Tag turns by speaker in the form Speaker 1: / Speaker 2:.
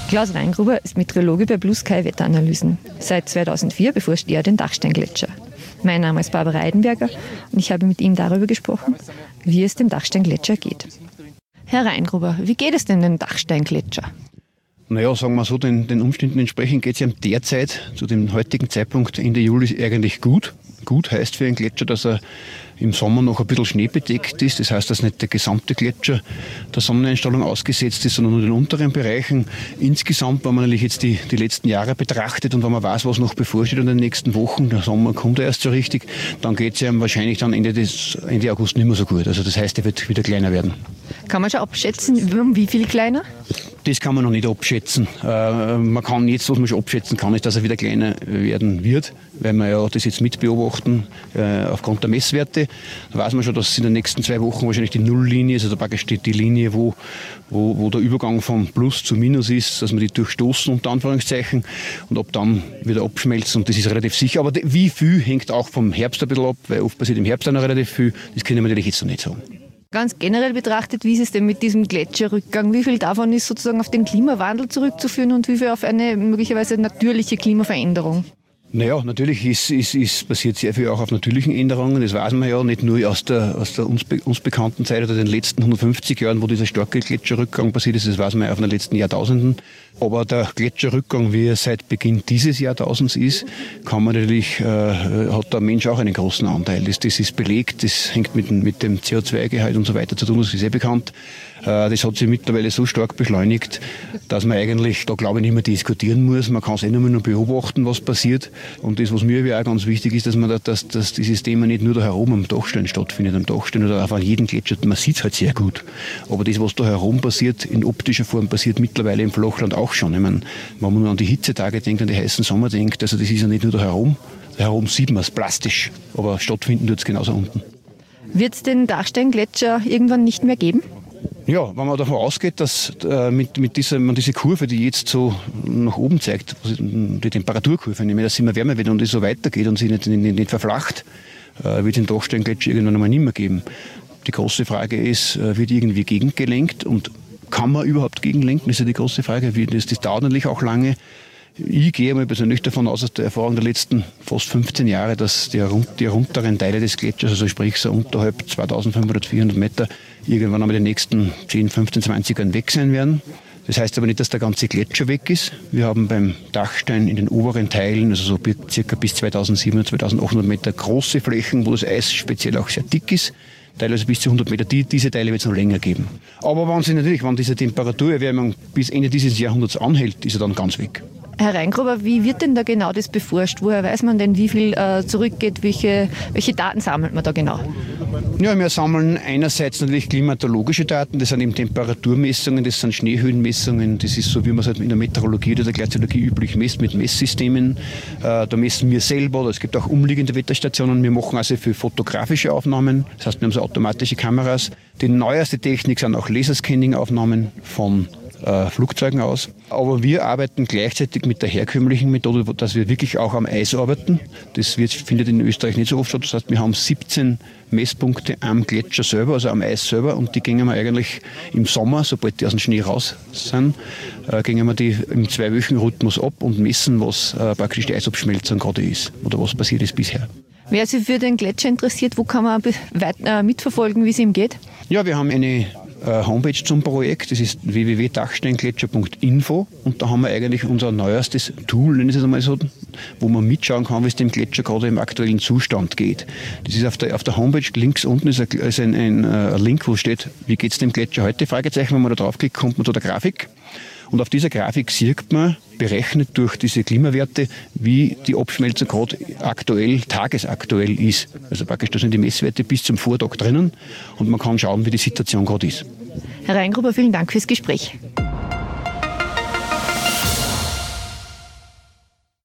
Speaker 1: Klaus Reingruber ist Meteorologe bei Blue Sky Wetteranalysen. Seit 2004 beforscht er den Dachsteingletscher. Mein Name ist Barbara Eidenberger und ich habe mit ihm darüber gesprochen, wie es dem Dachsteingletscher geht. Herr Reingruber, wie geht es denn dem Dachsteingletscher?
Speaker 2: Naja, sagen wir so, den Umständen entsprechend geht es ihm derzeit, zu dem heutigen Zeitpunkt Ende Juli, eigentlich gut. Gut heißt für einen Gletscher, dass er im Sommer noch ein bisschen schneebedeckt ist. Das heißt, dass nicht der gesamte Gletscher der Sonneneinstrahlung ausgesetzt ist, sondern nur in den unteren Bereichen. Insgesamt, wenn man natürlich jetzt die letzten Jahre betrachtet und wenn man weiß, was noch bevorsteht in den nächsten Wochen, der Sommer kommt ja erst so richtig, dann geht es ihm wahrscheinlich dann Ende August nicht mehr so gut. Also das heißt, er wird wieder kleiner werden.
Speaker 1: Kann man schon abschätzen, um wie viel kleiner?
Speaker 2: Das kann man noch nicht abschätzen. Man kann jetzt, was man schon abschätzen kann, ist, dass er wieder kleiner werden wird, weil wir ja das jetzt mitbeobachten aufgrund der Messwerte. Da weiß man schon, dass in den nächsten 2 Wochen wahrscheinlich die Nulllinie, also da praktisch die Linie, wo der Übergang von Plus zu Minus ist, dass wir die durchstoßen, unter Anführungszeichen, und ab dann wieder abschmelzen. Und das ist relativ sicher. Aber wie viel hängt auch vom Herbst ein bisschen ab, weil oft passiert im Herbst auch noch relativ viel. Das können wir natürlich jetzt noch nicht sagen.
Speaker 1: Ganz generell betrachtet, wie ist es denn mit diesem Gletscherrückgang? Wie viel davon ist sozusagen auf den Klimawandel zurückzuführen und wie viel auf eine möglicherweise natürliche Klimaveränderung?
Speaker 2: Naja, natürlich passiert sehr viel auch auf natürlichen Änderungen. Das weiß man ja nicht nur aus der uns bekannten Zeit oder den letzten 150 Jahren, wo dieser starke Gletscherrückgang passiert ist. Das weiß man ja auf den letzten Jahrtausenden. Aber der Gletscherrückgang, wie er seit Beginn dieses Jahrtausends ist, kann man natürlich, hat der Mensch auch einen großen Anteil. Das ist belegt, das hängt mit dem CO2-Gehalt und so weiter zu tun, das ist sehr bekannt. Das hat sich mittlerweile so stark beschleunigt, dass man eigentlich da, glaube ich, nicht mehr diskutieren muss. Man kann es nur noch beobachten, was passiert. Und das, was mir auch ganz wichtig ist, dass dieses Thema nicht nur da herum am Dachstein stattfindet, am Dachstein oder auf jedem Gletscher. Man sieht es halt sehr gut. Aber das, was da herum passiert, in optischer Form, passiert mittlerweile im Flachland auch schon. Ich meine, wenn man nur an die Hitzetage denkt, an die heißen Sommer denkt, also das ist ja nicht nur da herum. Da herum sieht man es plastisch, aber stattfinden tut es genauso unten. Wird es den Dachsteingletscher irgendwann nicht mehr geben? Ja, wenn man davon ausgeht, dass mit dieser Kurve, die jetzt so nach oben zeigt, die Temperaturkurve, nämlich dass es immer wärmer wird und es so weitergeht und sich nicht verflacht, wird es den Dachsteingletscher irgendwann einmal nicht mehr geben. Die große Frage ist, wird irgendwie gegengelenkt und kann man überhaupt gegenlenken? Das ist ja die große Frage. Das dauert natürlich auch lange. Ich gehe mal persönlich davon aus der Erfahrung der letzten fast 15 Jahre, dass die unteren Teile des Gletschers, also sprich so unterhalb 2500, 400 Meter, irgendwann einmal in den nächsten 10, 15, 20 Jahren weg sein werden. Das heißt aber nicht, dass der ganze Gletscher weg ist. Wir haben beim Dachstein in den oberen Teilen, also so circa bis 2700, 2800 Meter, große Flächen, wo das Eis speziell auch sehr dick ist. Teilweise bis zu 100 Meter. Diese Teile wird es noch länger geben. Aber wenn diese Temperaturerwärmung bis Ende dieses Jahrhunderts anhält, ist er dann ganz weg.
Speaker 1: Herr Reingruber, wie wird denn da genau das beforscht? Woher weiß man denn, wie viel zurückgeht? Welche Daten sammelt man da genau?
Speaker 2: Ja, wir sammeln einerseits natürlich klimatologische Daten, das sind eben Temperaturmessungen, das sind Schneehöhenmessungen, das ist so, wie man es halt in der Meteorologie oder der Glaziologie üblich messt, mit Messsystemen. Da messen wir selber, oder es gibt auch umliegende Wetterstationen. Wir machen also für fotografische Aufnahmen, das heißt, wir haben so automatische Kameras. Die neueste Technik sind auch Laserscanning-Aufnahmen von Flugzeugen aus. Aber wir arbeiten gleichzeitig mit der herkömmlichen Methode, dass wir wirklich auch am Eis arbeiten. Das findet in Österreich nicht so oft statt. Das heißt, wir haben 17 Messpunkte am Gletscher selber, also am Eis selber. Und die gehen wir eigentlich im Sommer, sobald die aus dem Schnee raus sind, gehen wir die im 2-Wöchen-Rhythmus ab und messen, was praktisch die Eisabschmelzung gerade ist oder was passiert ist bisher.
Speaker 1: Wer sich für den Gletscher interessiert, wo kann man mitverfolgen, wie es ihm geht?
Speaker 2: Ja, wir haben eine Homepage zum Projekt, das ist www.dachsteingletscher.info und da haben wir eigentlich unser neuestes Tool, nenne ich es einmal so, wo man mitschauen kann, wie es dem Gletscher gerade im aktuellen Zustand geht. Das ist auf der Homepage, links unten ist ein Link, wo steht, wie geht es dem Gletscher heute, Fragezeichen, wenn man da draufklickt, kommt man zu der Grafik. Und auf dieser Grafik sieht man, berechnet durch diese Klimawerte, wie die Abschmelzung gerade tagesaktuell ist. Also praktisch, da sind die Messwerte bis zum Vortag drinnen und man kann schauen, wie die Situation gerade ist.
Speaker 1: Herr Reingruber, vielen Dank fürs Gespräch.